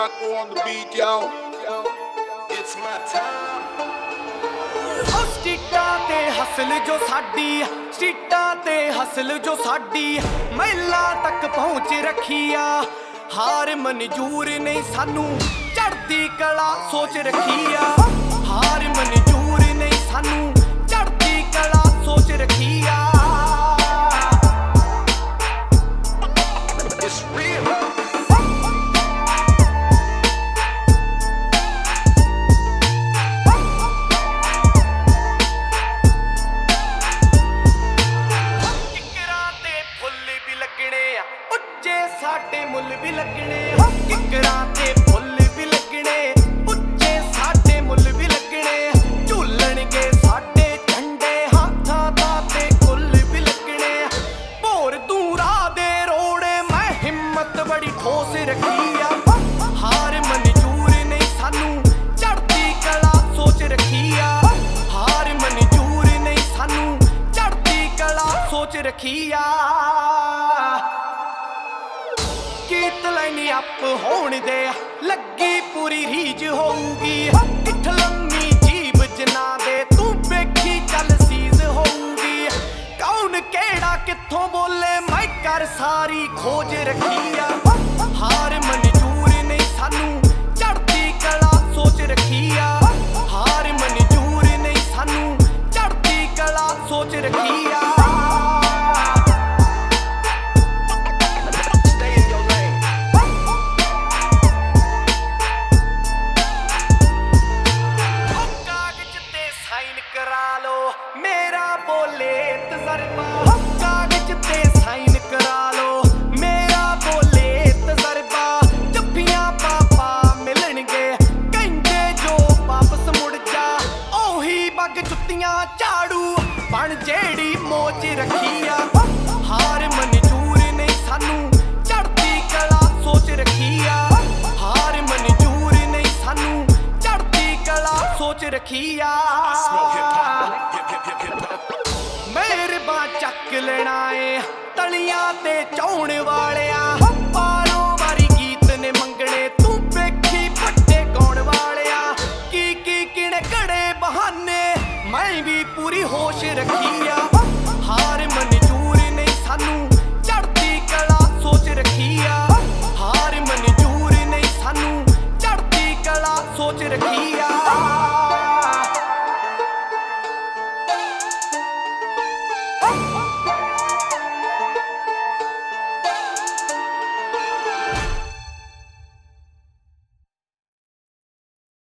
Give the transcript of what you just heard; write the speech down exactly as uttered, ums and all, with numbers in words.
Rocco on the beat, yo. It's my time. स्ट्रीटां ते hustle जो साडी स्ट्रीटां ते हसल जो साडी महिला तक पहुंच रखिया हार मंजूर नहीं सानू चढ़ती कला सोच रखिया हार मंजूर नहीं सानू चढ़ती कला सोच रखिया It's real. साडे मुल भी लगने किकरां ते फुल भी लगने उच्चे साडे मुल भी लगने झूलणगे साडे झंडे हाथां दा ते कुल भी लगने भोर दूरा दे रोड़े मैं हिम्मत बड़ी ठोस रखिया हार मंजूर नहीं सानू चढ़ती कला सोच रखिया हार मंजूर नहीं सानू चढ़ती कला सोच रखिया गीत लाइन अप होने दे लगी पूरी रीज होगी किठ लम्मी जीब जना दे तू बेखी चल सीज होगी कौन केड़ा किथों बोले मैं कर सारी खोज रखिया हार मंजूर नहीं सानू चढ़ती कला सोच रखिया हार मंजूर नहीं सानू चढ़ती कला सोच रखिया करा लो मेरा बोले तजर्बा कागज ते साइन करा लो मेरा बोले तजर्बा जफ्फियां पापा मिलणगे कहंदे जो वापस मुड़ जा ओही बग जुत्तियां झाड़ू बन जेड़ी मोच रखिया हार मंजूर नहीं सानू चढ़ती कला सोच रखिया हार मंजूर नहीं सानू चढ़ती कला सोच रखिया मेरे बा चक लेना है तलियां ते चौण वालिया